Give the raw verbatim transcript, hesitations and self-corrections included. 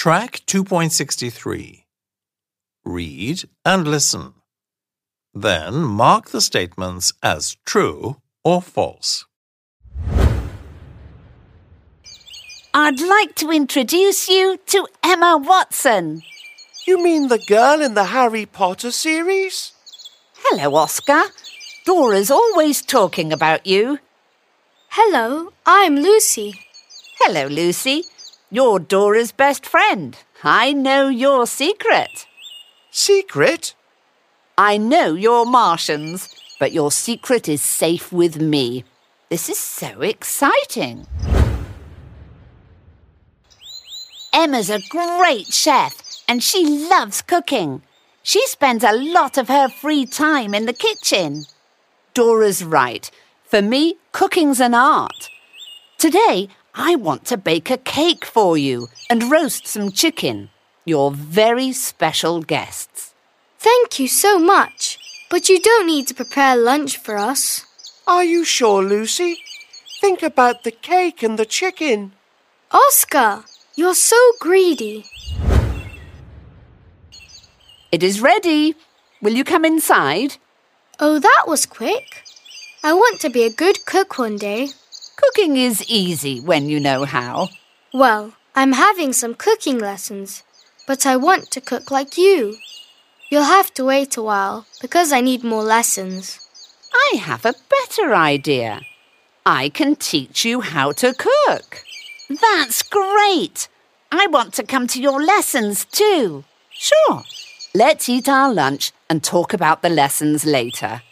Track two point six three. Read and listen. Then mark the statements as true or false. I'd like to introduce you to Emma Watson. You mean the girl in the Harry Potter series? Hello, Oscar. Dora's always talking about you. Hello, I'm Lucy. Hello, Lucy. You're Dora's best friend. I know your secret. Secret? I know you're Martians, but your secret is safe with me. This is so exciting. Emma's a great chef, and she loves cooking. She spends a lot of her free time in the kitchen. Dora's right. For me, cooking's an art. Today, I want to bake a cake for you and roast some chicken. You're very special guests. Thank you so much. But you don't need to prepare lunch for us. Are you sure, Lucy? Think about the cake and the chicken. Oscar, you're so greedy. It is ready. Will you come inside? Oh, that was quick. I want to be a good cook one day. Cooking is easy when you know how. Well, I'm having some cooking lessons, but I want to cook like you. You'll have to wait a while because I need more lessons. I have a better idea. I can teach you how to cook. That's great. I want to come to your lessons too. Sure. Let's eat our lunch and talk about the lessons later.